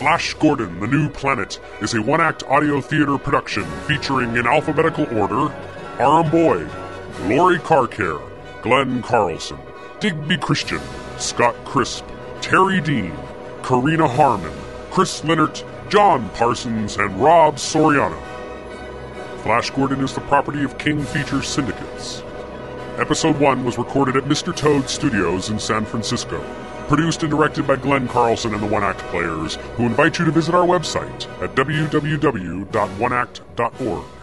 Flash Gordon, The New Planet is a one-act audio theater production featuring in alphabetical order Aram Boyd, Lori Carcare, Glenn Carlson, Digby Christian, Scott Crisp, Terry Dean, Karina Harmon, Chris Leonard, John Parsons, and Rob Soriano. Flash Gordon is the property of King Features Syndicates. Episode 1 was recorded at Mr. Toad Studios in San Francisco. Produced and directed by Glenn Carlson and the One Act Players, who invite you to visit our website at www.oneact.org.